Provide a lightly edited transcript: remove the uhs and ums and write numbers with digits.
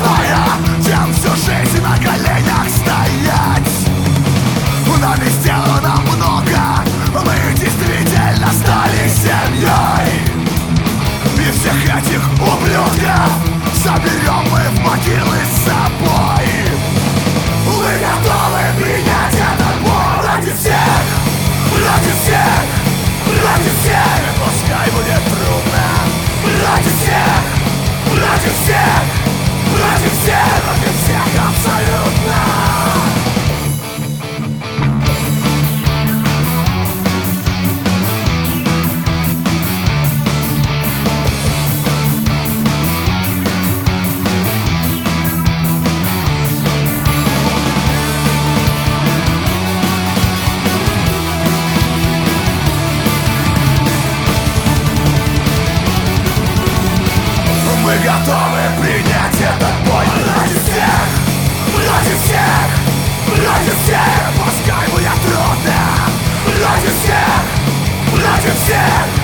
страшное, чем всю жизнь на коленях стоять. Нами сделано много, мы действительно стали семьей. И всех этих ублюдков соберем мы в могилы с собой. Мы готовы принять этот бой ради всех, ради всех, ради всех. Пускай будет трудно, ради всех, ради всех, ради всех, ради всех абсолютно. Мы готовы принять этот бой ради всех, ради всех, ради всех. Пускай будет трудно, ради всех, ради всех.